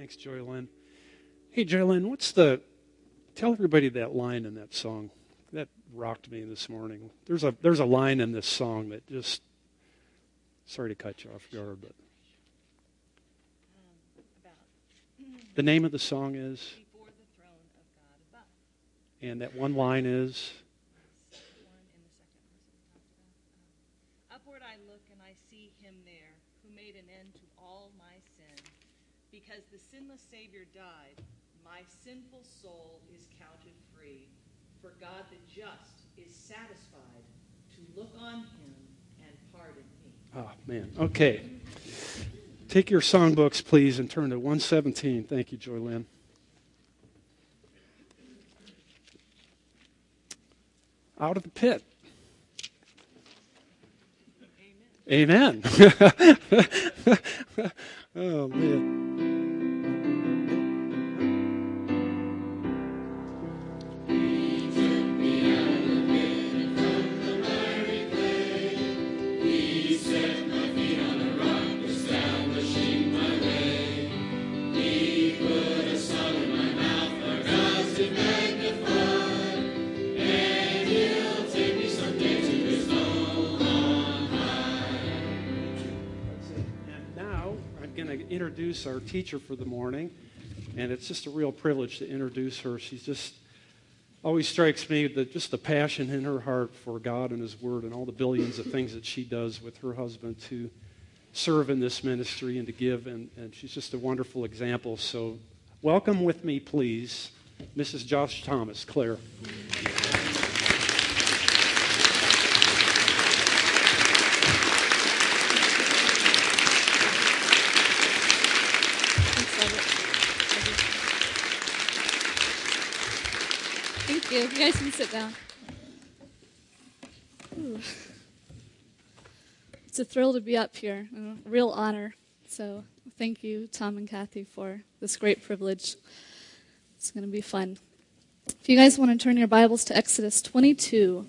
Thanks, Joylyn. Hey, Joylyn, tell everybody that line in that song. That rocked me this morning. There's a line in this song that just, sorry to cut you off guard, but the name of the song is? Before the Throne of God Above. And that one line is? One in the second verse. Upward I look and I see him there who made an end to all my sin. Because the sinless Savior died, my sinful soul is counted free. For God the just is satisfied to look on him and pardon me. Oh, man. Okay. Take your songbooks, please, and turn to 117. Thank you, Joylyn. Out of the pit. Amen. Oh, man. Introduce our teacher for the morning, and it's just a real privilege to introduce her. She's just always strikes me that just the passion in her heart for God and His Word and all the billions of things that she does with her husband to serve in this ministry and to give, and she's just a wonderful example. So welcome with me, please, Mrs. Josh Thomas. Claire. You guys can sit down. Ooh. It's a thrill to be up here, a real honor. So thank you, Tom and Kathy, for this great privilege. It's going to be fun. If you guys want to turn your Bibles to Exodus 22.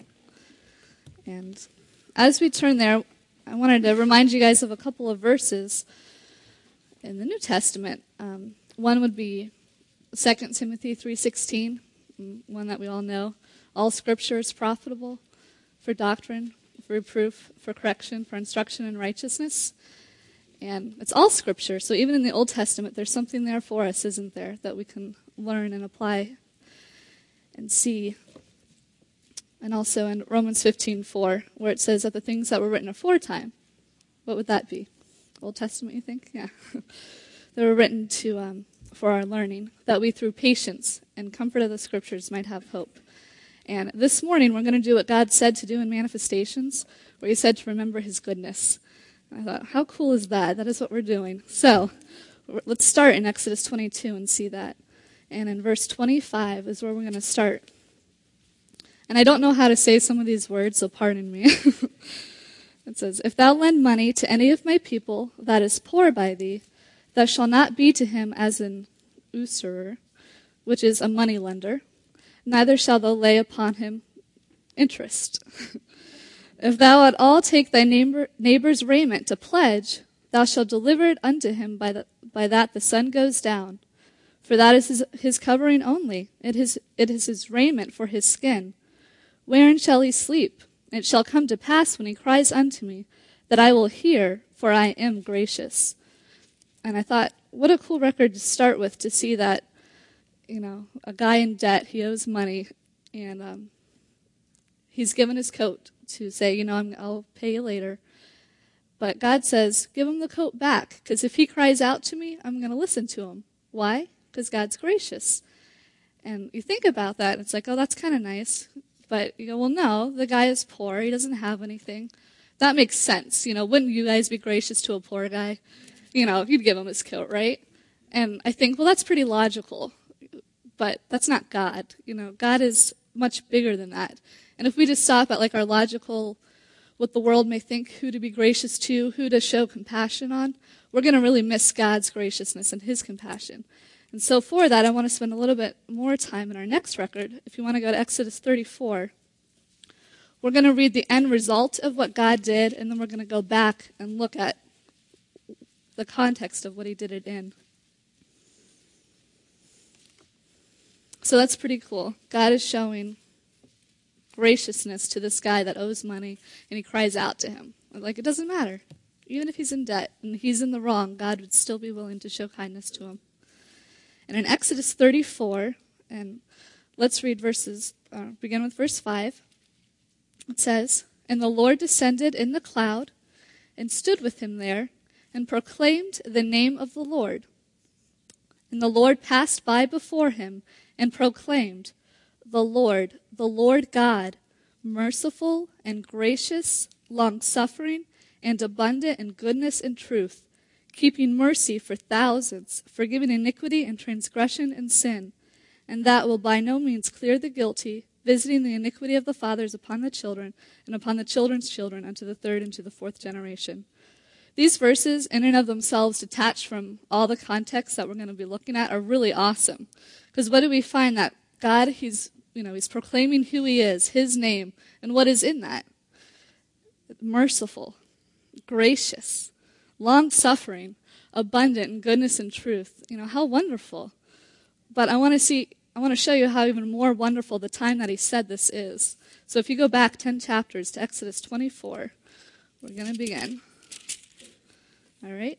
And as we turn there, I wanted to remind you guys of a couple of verses in the New Testament. One would be 2 Timothy 3:16. One that we all know. All Scripture is profitable for doctrine, for reproof, for correction, for instruction in righteousness. And it's all Scripture. So even in the Old Testament, there's something there for us, isn't there, that we can learn and apply and see. And also in Romans 15:4, where it says that the things that were written aforetime, what would that be? Old Testament, you think? Yeah. They were written for our learning, that we through patience and comfort of the Scriptures might have hope. And this morning we're going to do what God said to do in Manifestations, where He said to remember His goodness. And I thought, how cool is that? That is what we're doing. So let's start in Exodus 22 and see that. And in verse 25 is where we're going to start. And I don't know how to say some of these words, so pardon me. It says, if thou lend money to any of my people that is poor by thee, thou shalt not be to him as an usurer, which is a money lender, neither shalt thou lay upon him interest. If thou at all take thy neighbor's raiment to pledge, thou shalt deliver it unto him by that the sun goes down. For that is his covering only. It is his raiment for his skin. Wherein shall he sleep? It shall come to pass when he cries unto me, that I will hear, for I am gracious. And I thought, what a cool record to start with, to see that, a guy in debt, he owes money, and he's given his coat to say, I'll pay you later. But God says, give him the coat back, because if he cries out to me, I'm going to listen to him. Why? Because God's gracious. And you think about that, and it's like, oh, that's kind of nice. But you go, well, no, the guy is poor. He doesn't have anything. That makes sense. Wouldn't you guys be gracious to a poor guy? You'd give him his coat, right? And I think, well, that's pretty logical. But that's not God. God is much bigger than that. And if we just stop at our logical, what the world may think, who to be gracious to, who to show compassion on, we're going to really miss God's graciousness and His compassion. And so for that, I want to spend a little bit more time in our next record. If you want to go to Exodus 34, we're going to read the end result of what God did, and then we're going to go back and look at the context of what He did it in. So that's pretty cool. God is showing graciousness to this guy that owes money, and he cries out to him. Like, it doesn't matter. Even if he's in debt and he's in the wrong, God would still be willing to show kindness to him. And in Exodus 34, and let's read begin with verse 5. It says, "And the Lord descended in the cloud and stood with him there and proclaimed the name of the Lord. And the Lord passed by before him and proclaimed, the Lord God, merciful and gracious, long-suffering, and abundant in goodness and truth, keeping mercy for thousands, forgiving iniquity and transgression and sin, and that will by no means clear the guilty, visiting the iniquity of the fathers upon the children, and upon the children's children unto the third and to the fourth generation." These verses, in and of themselves, detached from all the context that we're going to be looking at, are really awesome. Because what do we find? That God, He's proclaiming who He is, His name, and what is in that? Merciful, gracious, long-suffering, abundant in goodness and truth. How wonderful. But I want to show you how even more wonderful the time that He said this is. So if you go back 10 chapters to Exodus 24, we're going to begin. All right?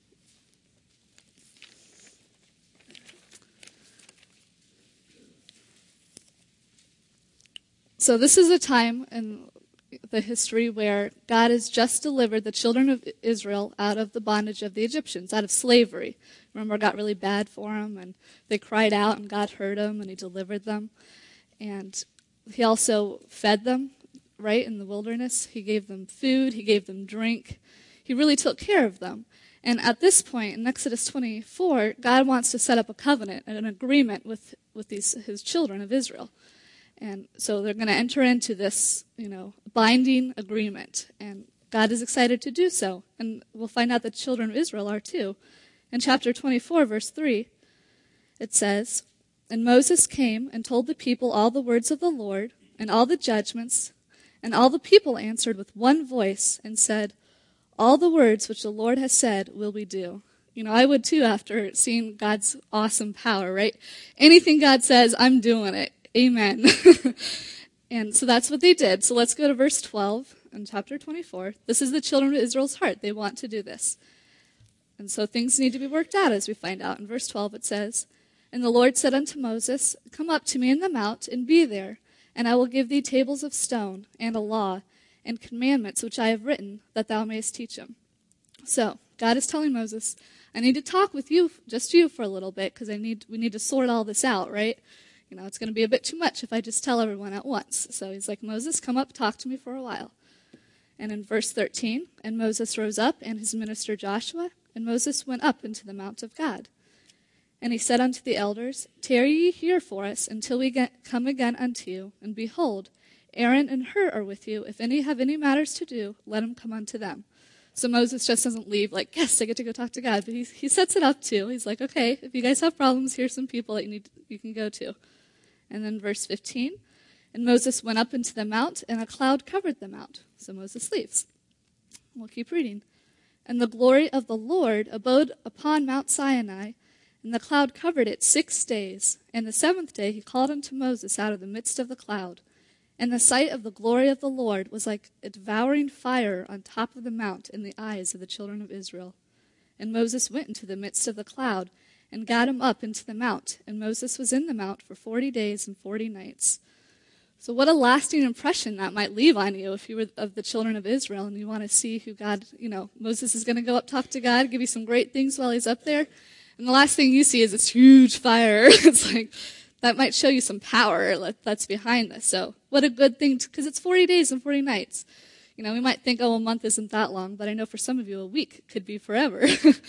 So this is a time in the history where God has just delivered the children of Israel out of the bondage of the Egyptians, out of slavery. Remember, it got really bad for them, and they cried out, and God heard them, and He delivered them. And He also fed them, right, in the wilderness. He gave them food. He gave them drink. He really took care of them. And at this point, in Exodus 24, God wants to set up a covenant and an agreement with His children of Israel. And so they're going to enter into this, binding agreement. And God is excited to do so. And we'll find out the children of Israel are too. In chapter 24, verse 3, it says, "And Moses came and told the people all the words of the Lord and all the judgments, and all the people answered with one voice and said, all the words which the Lord has said will we do." I would too after seeing God's awesome power, right? Anything God says, I'm doing it. Amen. And so that's what they did. So let's go to verse 12 in chapter 24. This is the children of Israel's heart. They want to do this. And so things need to be worked out, as we find out. In verse 12 it says, "And the Lord said unto Moses, Come up to me in the mount, and be there, and I will give thee tables of stone, and a law, and commandments which I have written, that thou mayest teach them." So God is telling Moses, I need to talk with you, just you, for a little bit, because we need to sort all this out, right? It's going to be a bit too much if I just tell everyone at once. So He's like, Moses, come up, talk to me for a while. And in verse 13, "And Moses rose up, and his minister Joshua, and Moses went up into the mount of God. And he said unto the elders, Tarry ye here for us, until we come again unto you. And behold, Aaron and Hur are with you. If any have any matters to do, let him come unto them." So Moses just doesn't leave like, yes, I get to go talk to God. But he sets it up too. He's like, okay, if you guys have problems, here's some people that you can go to. And then verse 15, "And Moses went up into the mount, and a cloud covered the mount." So Moses leaves. We'll keep reading. "And the glory of the Lord abode upon Mount Sinai, and the cloud covered it 6 days. And the 7th day He called unto Moses out of the midst of the cloud. And the sight of the glory of the Lord was like a devouring fire on top of the mount in the eyes of the children of Israel. And Moses went into the midst of the cloud, and got him up into the mount. And Moses was in the mount for 40 days and 40 nights. So what a lasting impression that might leave on you if you were of the children of Israel and you want to see who God, Moses is going to go up, talk to God, give you some great things while he's up there. And the last thing you see is this huge fire. It's like, that might show you some power that's behind this. So what a good thing, because it's 40 days and 40 nights. We might think, a month isn't that long, but I know for some of you a week could be forever.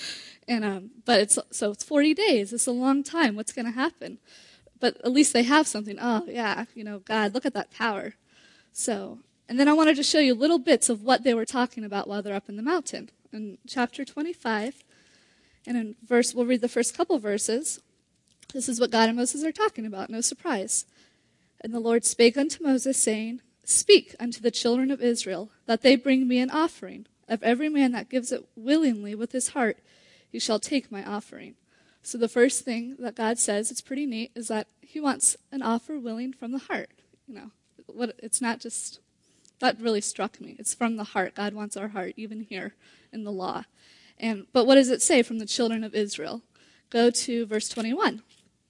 But it's 40 days. It's a long time. What's going to happen? But at least they have something. Oh, yeah, God, look at that power. So, and then I wanted to show you little bits of what they were talking about while they're up in the mountain. In chapter 25, and we'll read the first couple verses. This is what God and Moses are talking about. No surprise. "And the Lord spake unto Moses, saying, Speak unto the children of Israel, that they bring me an offering. Of every man that gives it willingly with his heart, he shall take my offering. So the first thing that God says, it's pretty neat, is that he wants an offer willing from the heart. It's not just, that really struck me. It's from the heart. God wants our heart, even here in the law. But what does it say from the children of Israel? Go to verse 21.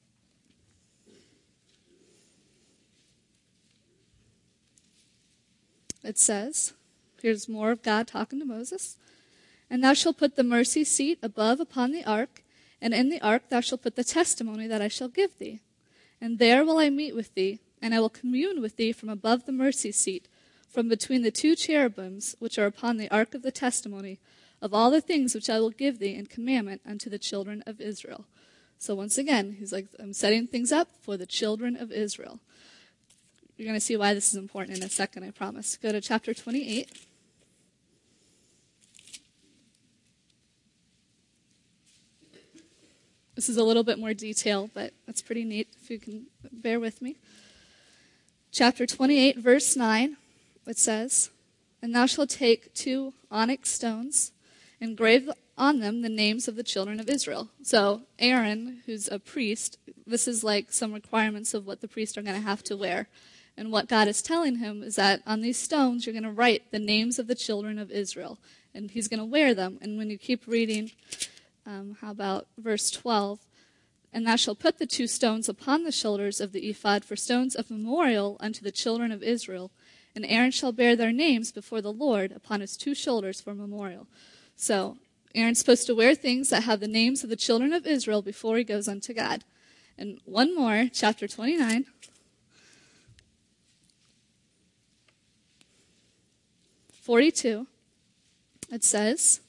It says, here's more of God talking to Moses. And thou shalt put the mercy seat above upon the ark, and in the ark thou shalt put the testimony that I shall give thee. And there will I meet with thee, and I will commune with thee from above the mercy seat, from between the two cherubims which are upon the ark of the testimony, of all the things which I will give thee in commandment unto the children of Israel. So once again, he's like, I'm setting things up for the children of Israel. You're going to see why this is important in a second, I promise. Go to chapter 28. This is a little bit more detail, but it's pretty neat if you can bear with me. Chapter 28, verse 9, it says, And thou shalt take 2 onyx stones, and grave on them the names of the children of Israel. So Aaron, who's a priest, this is like some requirements of what the priests are going to have to wear. And what God is telling him is that on these stones you're going to write the names of the children of Israel. And he's going to wear them. And when you keep reading, how about verse 12? And thou shalt put the 2 stones upon the shoulders of the ephod for stones of memorial unto the children of Israel. And Aaron shall bear their names before the Lord upon his 2 shoulders for memorial. So Aaron's supposed to wear things that have the names of the children of Israel before he goes unto God. And one more, chapter 29. It says,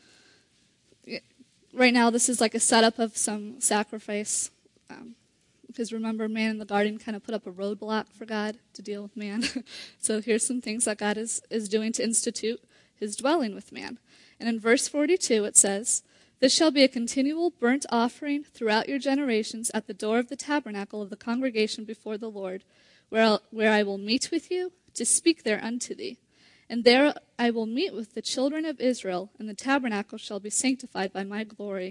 right now this is like a setup of some sacrifice, because remember, man in the garden kind of put up a roadblock for God to deal with man. So here's some things that God is doing to institute his dwelling with man. And in verse 42 it says, This shall be a continual burnt offering throughout your generations at the door of the tabernacle of the congregation before the Lord, where I will meet with you to speak there unto thee. And there I will meet with the children of Israel, and the tabernacle shall be sanctified by my glory.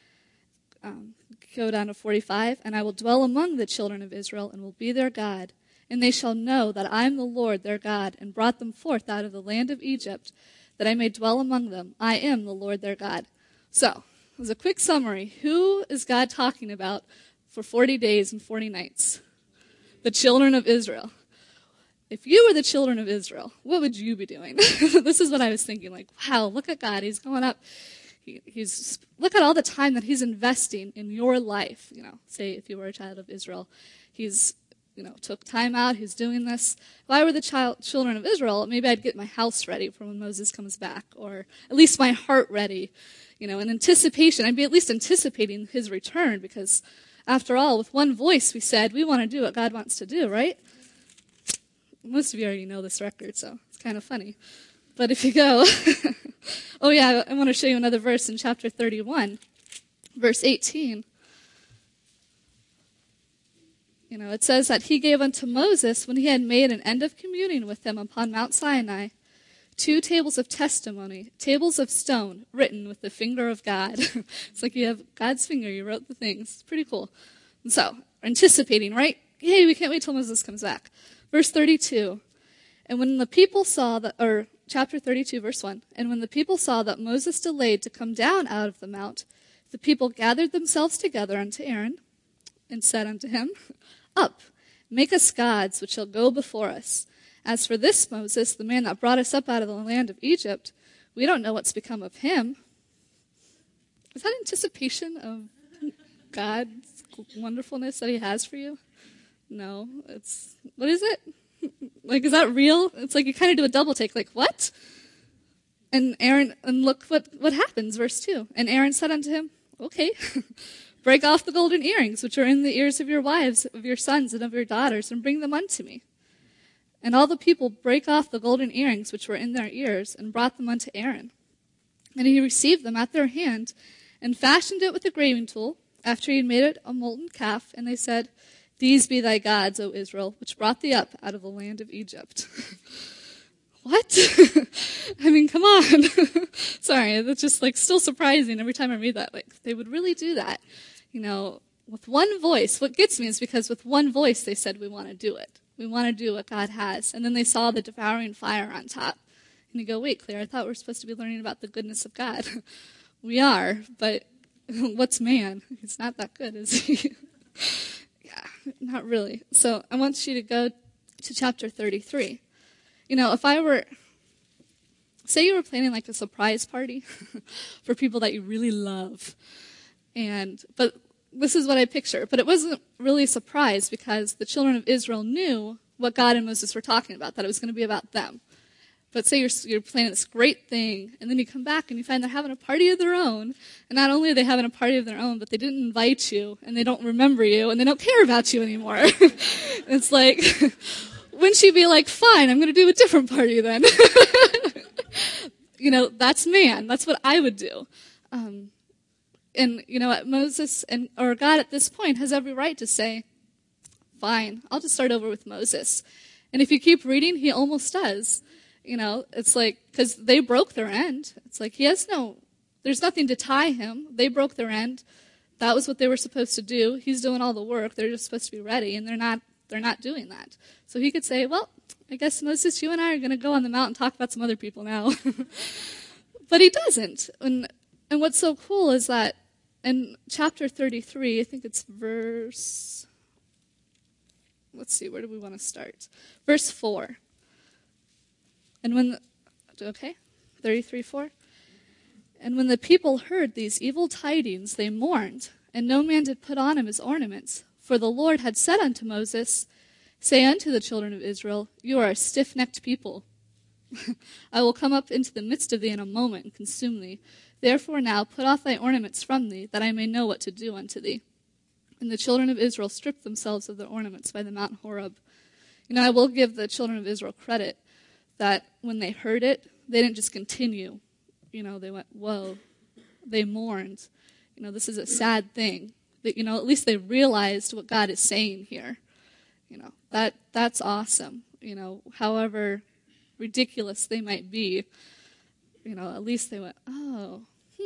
Go down to 45. And I will dwell among the children of Israel, and will be their God. And they shall know that I am the Lord their God, and brought them forth out of the land of Egypt, that I may dwell among them. I am the Lord their God. So, as a quick summary, who is God talking about for 40 days and 40 nights? The children of Israel. If you were the children of Israel, what would you be doing? This is what I was thinking. Like, wow, look at God. He's going up. Look at all the time that he's investing in your life. Say if you were a child of Israel, he's took time out. He's doing this. If I were the children of Israel, maybe I'd get my house ready for when Moses comes back, or at least my heart ready. In anticipation. I'd be at least anticipating his return, because after all, with one voice we said we want to do what God wants to do, right? Most of you already know this record, so it's kind of funny. But if you go, oh yeah, I want to show you another verse in chapter 31, verse 18. It says that he gave unto Moses, when he had made an end of communing with him upon Mount Sinai, 2 tables of testimony, tables of stone, written with the finger of God. It's like you have God's finger, you wrote the things. It's pretty cool. And so, anticipating, right? Yay, we can't wait till Moses comes back. Verse 32, and when the people saw that, or chapter 32, verse 1, and when the people saw that Moses delayed to come down out of the mount, the people gathered themselves together unto Aaron, and said unto him, Up, make us gods which shall go before us. As for this Moses, the man that brought us up out of the land of Egypt, we don't know what's become of him. Is that anticipation of God's wonderfulness that he has for you? No, what is it? Like, is that real? It's like you kind of do a double take, like, what? And look what happens, verse 2. And Aaron said unto him, Okay, break off the golden earrings which are in the ears of your wives, of your sons, and of your daughters, and bring them unto me. And all the people brake off the golden earrings which were in their ears, and brought them unto Aaron. And he received them at their hand, and fashioned it with a graving tool, after he had made it a molten calf, and they said, These be thy gods, O Israel, which brought thee up out of the land of Egypt. What? Come come on. Sorry, that's just like still surprising every time I read that. Like they would really do that, with one voice. What gets me is because with one voice they said, we want to do it. We want to do what God has. And then they saw the devouring fire on top. And you go, wait, Claire, I thought we were supposed to be learning about the goodness of God. We are, but what's man? He's not that good, is he? Yeah, not really. So I want you to go to chapter 33. If I were, say you were planning like a surprise party for people that you really love, but this is what I picture. But it wasn't really a surprise because the children of Israel knew what God and Moses were talking about, that it was going to be about them. But say you're planning this great thing, and then you come back and you find they're having a party of their own. And not only are they having a party of their own, but they didn't invite you, and they don't remember you, and they don't care about you anymore. It's like, wouldn't you be like, fine, I'm going to do a different party then? That's man. That's what I would do. Moses or God at this point has every right to say, fine, I'll just start over with Moses. And if you keep reading, he almost does. It's like, because they broke their end. It's like, there's nothing to tie him. They broke their end. That was what they were supposed to do. He's doing all the work. They're just supposed to be ready, and they're not doing that. So he could say, well, I guess Moses, you and I are going to go on the mountain and talk about some other people now. But he doesn't. And what's so cool is that in chapter 33, I think it's let's see, where do we want to start? Verse 4. And 33:4. And when the people heard these evil tidings, they mourned, and no man did put on him his ornaments. For the Lord had said unto Moses, say unto the children of Israel, you are a stiff-necked people. I will come up into the midst of thee in a moment and consume thee. Therefore now put off thy ornaments from thee, that I may know what to do unto thee. And the children of Israel stripped themselves of their ornaments by the Mount Horeb. I will give the children of Israel credit that when they heard it, they didn't just continue. They went, whoa. They mourned. This is a sad thing. That, at least they realized what God is saying here. That's awesome. However ridiculous they might be, at least they went, oh,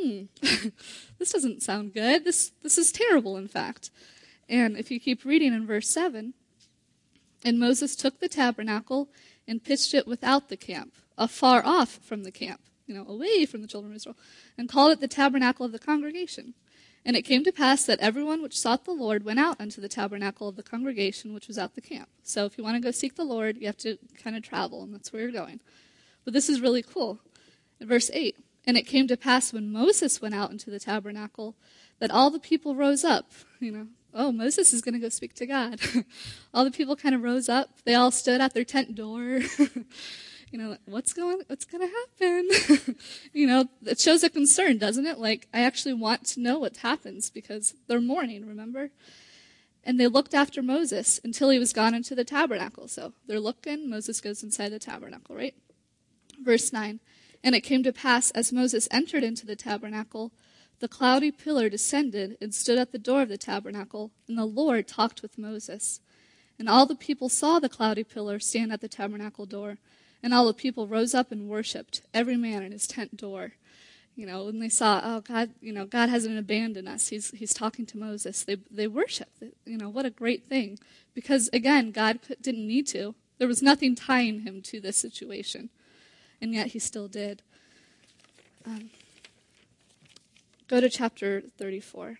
this doesn't sound good. This is terrible, in fact. And if you keep reading in verse 7, and Moses took the tabernacle and pitched it without the camp, afar off from the camp, away from the children of Israel, and called it the tabernacle of the congregation. And it came to pass that everyone which sought the Lord went out unto the tabernacle of the congregation which was at the camp. So if you want to go seek the Lord, you have to kind of travel, and that's where you're going. But this is really cool. In verse 8, and it came to pass when Moses went out into the tabernacle that all the people rose up, oh, Moses is going to go speak to God. All the people kind of rose up. They all stood at their tent door. What's going to happen? It shows a concern, doesn't it? Like, I actually want to know what happens because they're mourning, remember? And they looked after Moses until he was gone into the tabernacle. So they're looking. Moses goes inside the tabernacle, right? Verse 9, and it came to pass as Moses entered into the tabernacle, the cloudy pillar descended and stood at the door of the tabernacle, and the Lord talked with Moses. And all the people saw the cloudy pillar stand at the tabernacle door, and all the people rose up and worshipped, every man in his tent door. When they saw, oh, God, God hasn't abandoned us. He's talking to Moses. They worshiped. What a great thing. Because, again, God didn't need to. There was nothing tying him to this situation. And yet he still did. Go to chapter 34.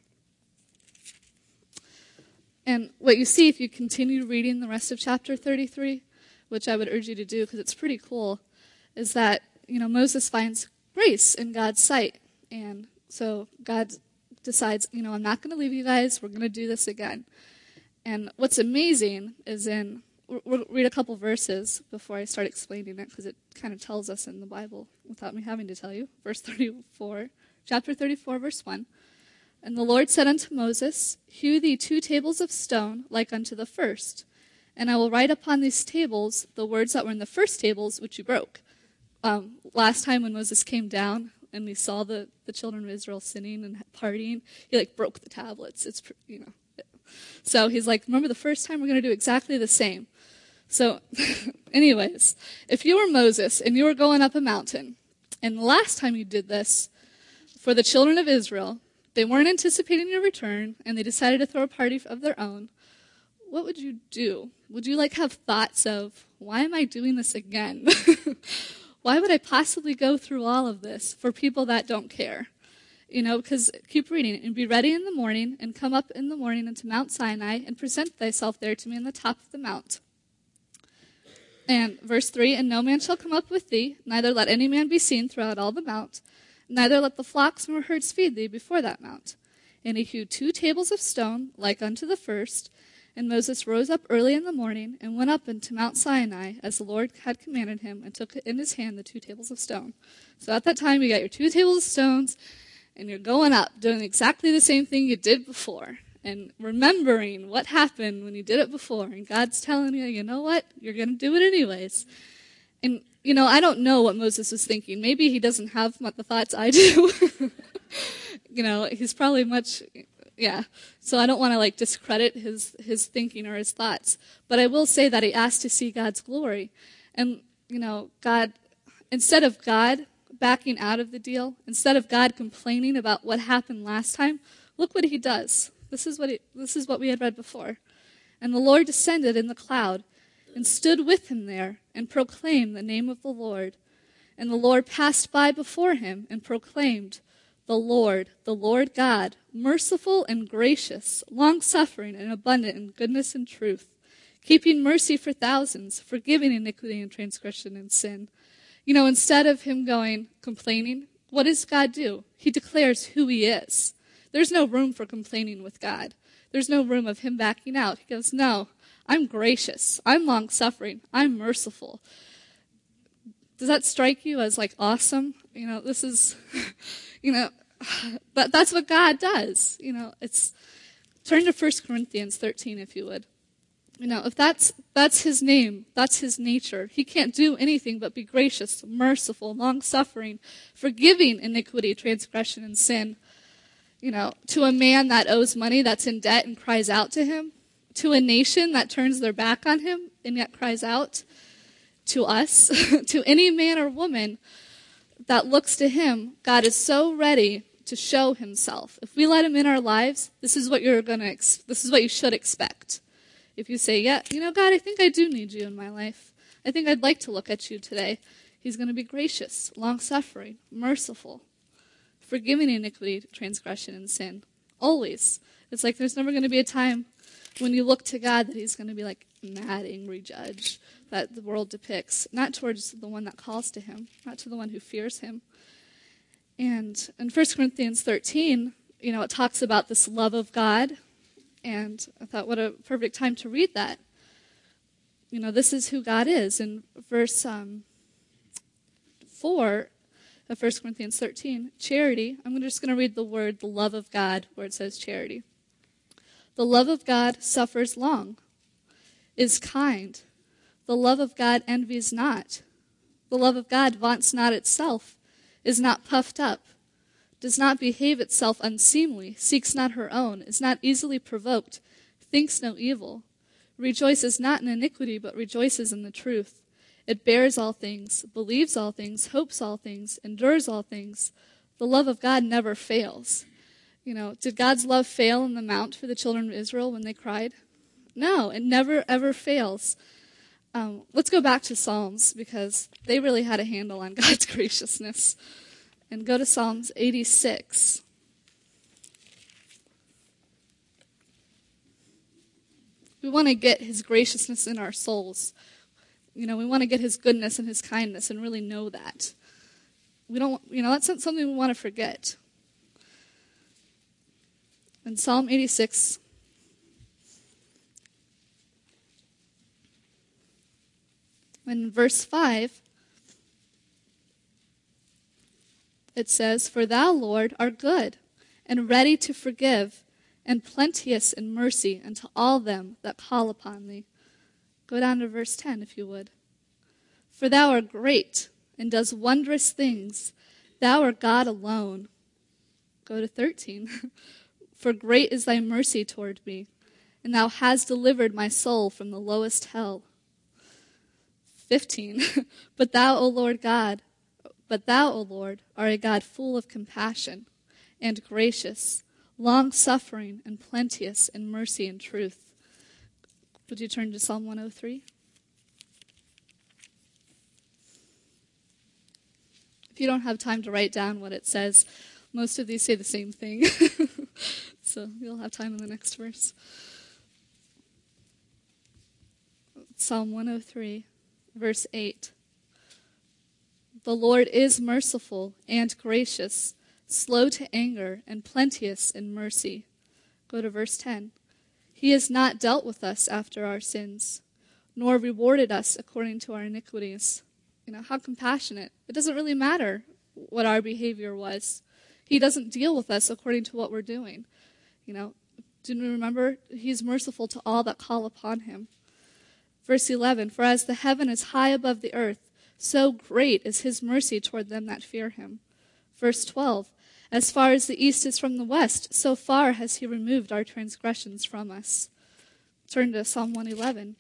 And what you see if you continue reading the rest of chapter 33, which I would urge you to do because it's pretty cool, is that, Moses finds grace in God's sight. And so God decides, I'm not going to leave you guys. We're going to do this again. And what's amazing is we'll read a couple verses before I start explaining it because it kind of tells us in the Bible without me having to tell you. Verse 34. Chapter 34, verse 1. And the Lord said unto Moses, hew thee 2 tables of stone like unto the first, and I will write upon these tables the words that were in the first tables which you broke. Last time when Moses came down and we saw the children of Israel sinning and partying, he broke the tablets. So he's like, remember the first time? We're going to do exactly the same. So anyways, if you were Moses and you were going up a mountain, And the last time you did this, for the children of Israel, they weren't anticipating your return, and they decided to throw a party of their own. What would you do? Would you have thoughts of, why am I doing this again? Why would I possibly go through all of this for people that don't care? Because keep reading. And be ready in the morning, and come up in the morning unto Mount Sinai, and present thyself there to me on the top of the mount. And verse 3, and no man shall come up with thee, neither let any man be seen throughout all the mount, neither let the flocks nor herds feed thee before that mount. And he hewed 2 tables of stone, like unto the first. And Moses rose up early in the morning, and went up into Mount Sinai, as the Lord had commanded him, and took in his hand the 2 tables of stone. So at that time, you got your 2 tables of stones, and you're going up, doing exactly the same thing you did before, and remembering what happened when you did it before. And God's telling you, you know what? You're going to do it anyways. And, I don't know what Moses was thinking. Maybe he doesn't have the thoughts I do. He's probably much... Yeah, so I don't want to discredit his thinking or his thoughts. But I will say that he asked to see God's glory. And, God, instead of God backing out of the deal, instead of God complaining about what happened last time, look what he does. This is what we had read before. And the Lord descended in the cloud and stood with him there and proclaimed the name of the Lord. And the Lord passed by before him and proclaimed, the Lord God, merciful and gracious, long-suffering and abundant in goodness and truth, keeping mercy for thousands, forgiving iniquity and transgression and sin. Instead of him complaining, what does God do? He declares who he is. There's no room for complaining with God. There's no room of him backing out. He goes, no, I'm gracious. I'm long-suffering. I'm merciful. Does that strike you as awesome? This is... but that's what God does. It's turn to 1 Corinthians 13, if you would. If that's his name, that's his nature. He can't do anything but be gracious, merciful, long-suffering, forgiving iniquity, transgression, and sin. To a man that owes money, that's in debt and cries out to him. To a nation that turns their back on him and yet cries out. To us, to any man or woman that looks to him, God is so ready to show himself. If we let him in our lives, this is what this is what you should expect. If you say, yeah, God, I think I do need you in my life. I think I'd like to look at you today. He's going to be gracious, long-suffering, merciful, forgiving iniquity, transgression, and sin. Always. It's there's never going to be a time when you look to God that he's going to be mad, angry judge that the world depicts, not towards the one that calls to him, not to the one who fears him. And in 1 Corinthians 13, it talks about this love of God, and I thought what a perfect time to read that. This is who God is. In verse 4 of 1 Corinthians 13, charity, I'm just going to read the word, the love of God, where it says charity. The love of God suffers long, is kind. The love of God envies not. The love of God vaunts not itself, is not puffed up, does not behave itself unseemly, seeks not her own, is not easily provoked, thinks no evil, rejoices not in iniquity, but rejoices in the truth. It bears all things, believes all things, hopes all things, endures all things. The love of God never fails. Did God's love fail in the mount for the children of Israel when they cried? No, it never, ever fails. Let's go back to Psalms, because they really had a handle on God's graciousness. And go to Psalms 86. We want to get his graciousness in our souls. We want to get his goodness and his kindness and really know that. We don't, that's not something we want to forget. In Psalm 86, in verse 5, it says, For thou, Lord, art good, and ready to forgive, and plenteous in mercy unto all them that call upon thee. Go down to verse 10, if you would. For thou art great, and does wondrous things. Thou art God alone. Go to 13. For great is thy mercy toward me, and thou hast delivered my soul from the lowest hell. 15. But thou, O Lord God, But thou, O Lord, art a God full of compassion and gracious, long-suffering and plenteous in mercy and truth. Would you turn to Psalm 103? If you don't have time to write down what it says, most of these say the same thing. So you'll have time in the next verse. Psalm 103, verse 8. The Lord is merciful and gracious, slow to anger, and plenteous in mercy. Go to verse 10. He has not dealt with us after our sins, nor rewarded us according to our iniquities. How compassionate. It doesn't really matter what our behavior was. He doesn't deal with us according to what we're doing. Didn't we remember? He's merciful to all that call upon him. Verse 11, for as the heaven is high above the earth, so great is his mercy toward them that fear him. Verse 12, as far as the east is from the west, so far has he removed our transgressions from us. Turn to Psalm 111.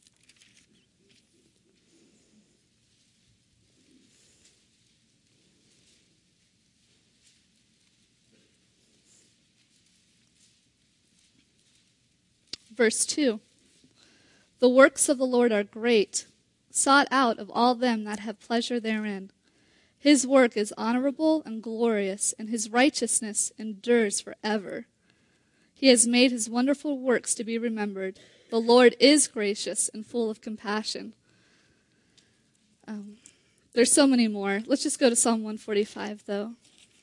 Verse 2, the works of the Lord are great, sought out of all them that have pleasure therein. His work is honorable and glorious, and his righteousness endures forever. He has made his wonderful works to be remembered. The Lord is gracious and full of compassion. There's so many more. Let's just go to Psalm 145, though.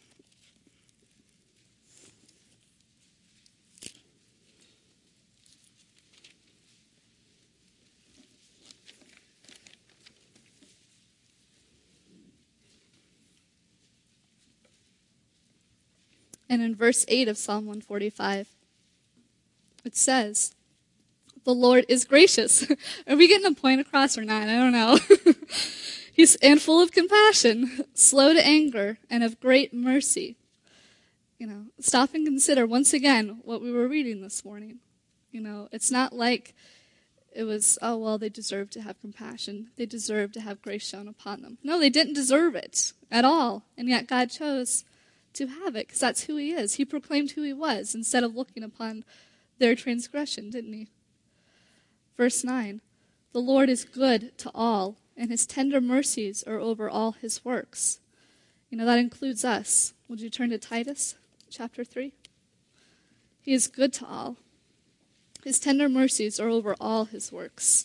And in verse 8 of Psalm 145, it says, the Lord is gracious. Are we getting a point across or not? I don't know. He's and full of compassion, slow to anger, and of great mercy. Stop and consider once again what we were reading this morning. It's not like it was, they deserve to have compassion. They deserve to have grace shown upon them. No, they didn't deserve it at all. And yet God chose to have it, because that's who he is. He proclaimed who he was instead of looking upon their transgression, didn't he? Verse 9, the Lord is good to all, and his tender mercies are over all his works. That includes us. Would you turn to Titus chapter 3? He is good to all. His tender mercies are over all his works.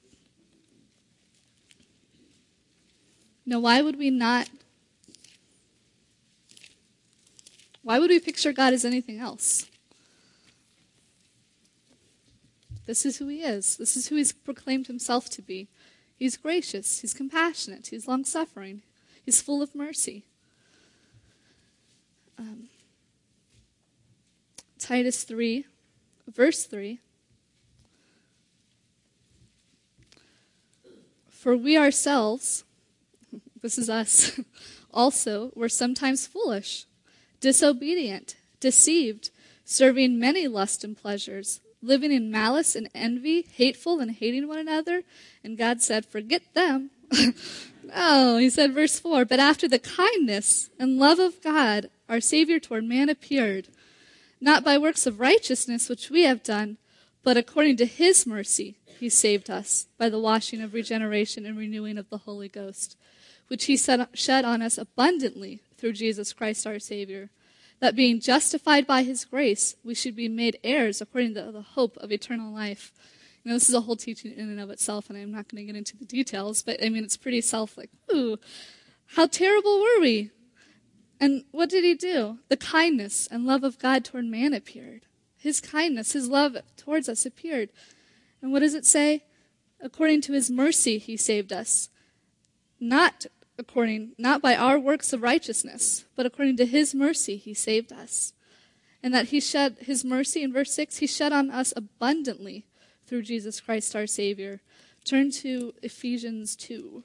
Now, why would we picture God as anything else? This is who he is. This is who he's proclaimed himself to be. He's gracious. He's compassionate. He's long-suffering. He's full of mercy. Titus 3, verse 3. For we ourselves, this is us, also were sometimes foolish, disobedient, deceived, serving many lusts and pleasures, living in malice and envy, hateful and hating one another. And God said, forget them. No, he said, verse 4, but after the kindness and love of God, our Savior toward man appeared, not by works of righteousness which we have done, but according to his mercy he saved us by the washing of regeneration and renewing of the Holy Ghost, which he shed on us abundantly through Jesus Christ our Savior, that being justified by his grace, we should be made heirs according to the hope of eternal life. This is a whole teaching in and of itself, and I'm not going to get into the details, but it's pretty ooh, how terrible were we? And what did he do? The kindness and love of God toward man appeared. His kindness, his love towards us appeared. And what does it say? According to his mercy he saved us. Not by our works of righteousness, but according to his mercy he saved us. And that he shed his mercy, in verse 6, he shed on us abundantly through Jesus Christ our Savior. Turn to Ephesians 2.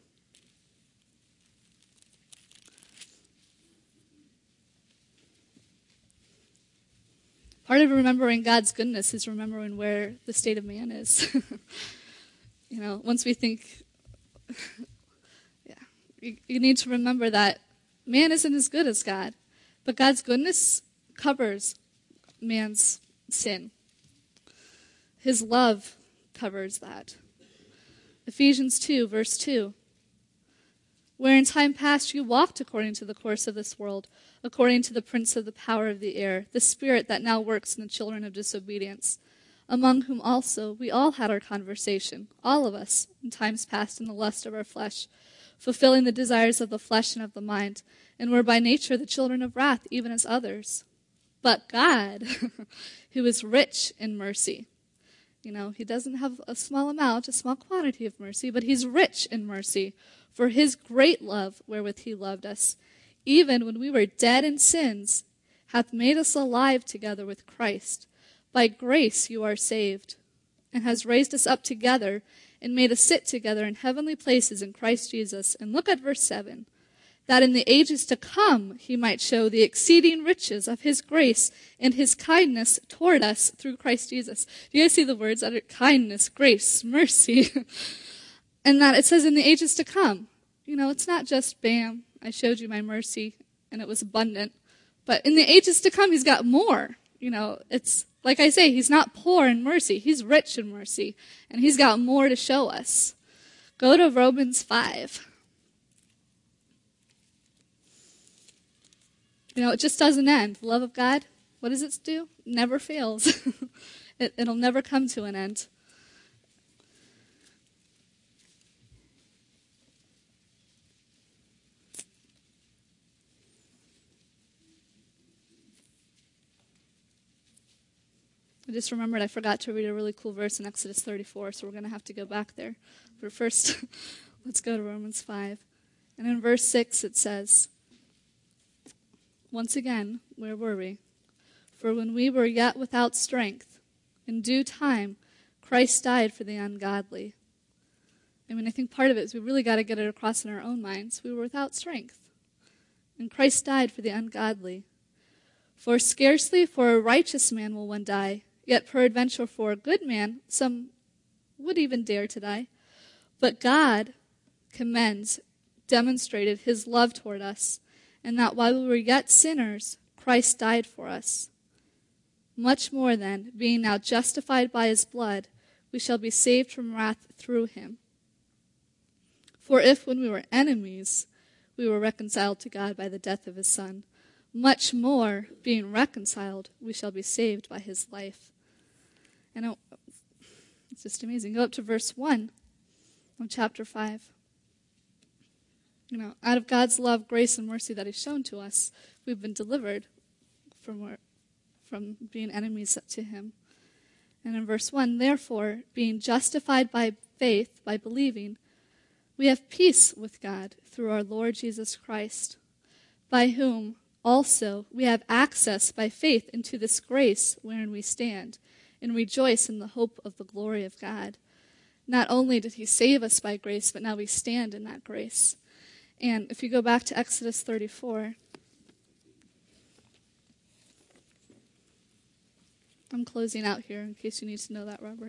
Part of remembering God's goodness is remembering where the state of man is. Once we think, you need to remember that man isn't as good as God, but God's goodness covers man's sin. His love covers that. Ephesians 2, verse 2. Where in time past you walked according to the course of this world, according to the prince of the power of the air, the spirit that now works in the children of disobedience, among whom also we all had our conversation, all of us, in times past in the lust of our flesh, fulfilling the desires of the flesh and of the mind, and were by nature the children of wrath, even as others. But God, who is rich in mercy, he doesn't have a small quantity of mercy, but he's rich in mercy, for his great love wherewith he loved us, even when we were dead in sins, hath made us alive together with Christ. By grace you are saved, and has raised us up together, and made us sit together in heavenly places in Christ Jesus. And look at verse 7. That in the ages to come he might show the exceeding riches of his grace and his kindness toward us through Christ Jesus. Do you guys see the words that are kindness, grace, mercy? And that it says in the ages to come. It's not just, bam, I showed you my mercy and it was abundant. But in the ages to come, he's got more. It's like I say, he's not poor in mercy. He's rich in mercy. And he's got more to show us. Go to Romans 5. It just doesn't end. The love of God, what does it do? Never fails. It'll never come to an end. I just remembered I forgot to read a really cool verse in Exodus 34, so we're going to have to go back there. But first, let's go to Romans 5. And in verse 6 it says, once again, where were we? For when we were yet without strength, in due time, Christ died for the ungodly. I think part of it is we really got to get it across in our own minds. We were without strength. And Christ died for the ungodly. For scarcely for a righteous man will one die, yet peradventure for a good man some would even dare to die. But God demonstrated his love toward us, and that while we were yet sinners, Christ died for us. Much more then, being now justified by his blood, we shall be saved from wrath through him. For if when we were enemies, we were reconciled to God by the death of his Son, much more, being reconciled, we shall be saved by his life. And it's just amazing. Go up to verse 1 of chapter 5. Out of God's love, grace, and mercy that he's shown to us, we've been delivered from being enemies to him. And in verse 1, therefore, being justified by faith, by believing, we have peace with God through our Lord Jesus Christ, by whom also we have access by faith into this grace wherein we stand, and rejoice in the hope of the glory of God. Not only did he save us by grace, but now we stand in that grace. And if you go back to Exodus 34, I'm closing out here in case you need to know that, Robert.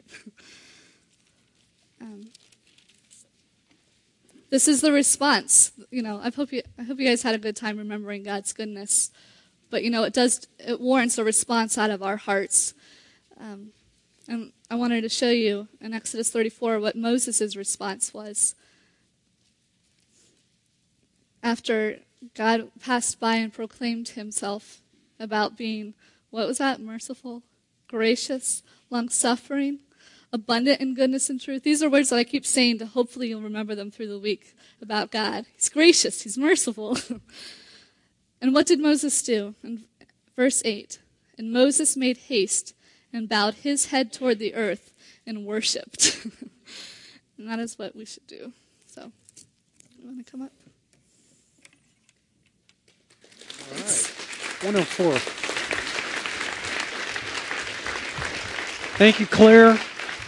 This is the response. I hope you guys had a good time remembering God's goodness. But it warrants a response out of our hearts. And I wanted to show you in Exodus 34 what Moses' response was. After God passed by and proclaimed himself about being, what was that? Merciful, gracious, long-suffering, abundant in goodness and truth. These are words that I keep saying to hopefully you'll remember them through the week about God. He's gracious. He's merciful. And what did Moses do? In verse 8, and Moses made haste and bowed his head toward the earth and worshipped. And that is what we should do. So, you want to come up? All right. 104. Thank you, Claire.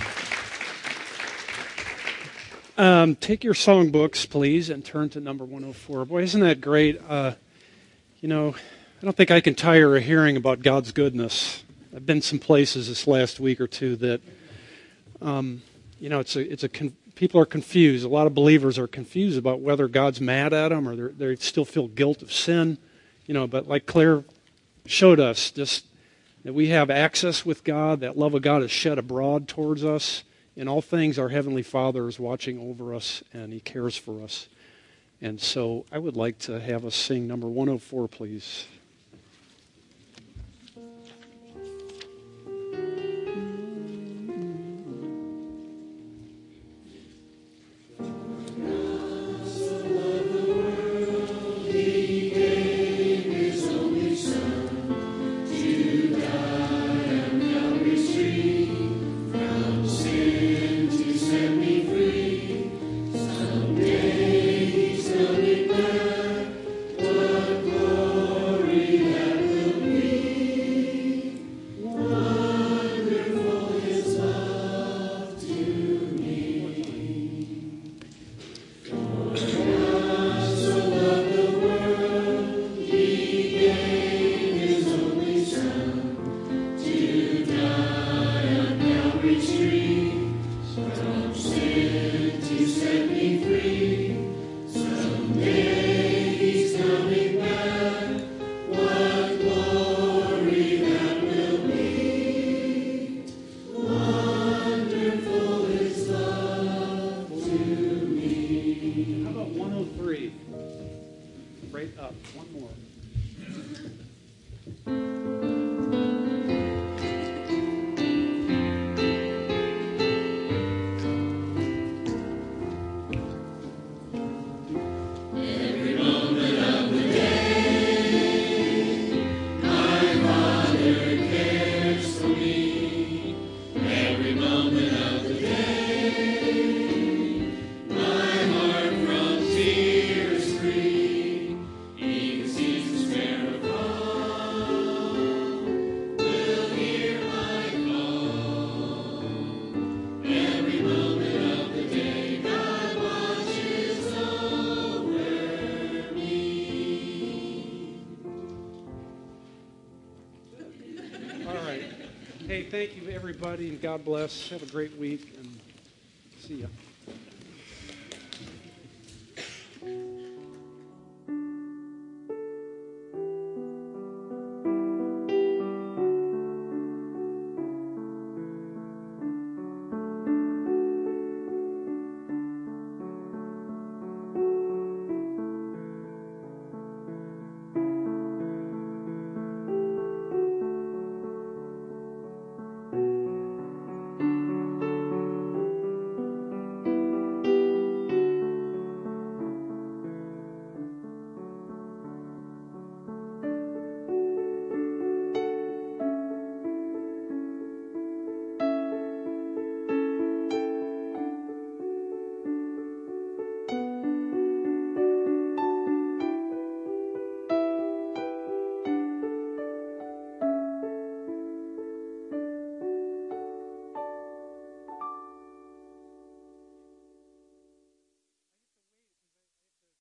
Take your songbooks, please, and turn to number 104. Boy, isn't that great? I don't think I can tire of hearing about God's goodness. I've been some places this last week or two that, it's a people are confused. A lot of believers are confused about whether God's mad at them or they still feel guilt of sin. But like Claire showed us, just that we have access with God, that love of God is shed abroad towards us. In all things, our Heavenly Father is watching over us, and He cares for us. And so I would like to have us sing number 104, please. Hey, thank you, everybody, and God bless. Have a great week, and see ya.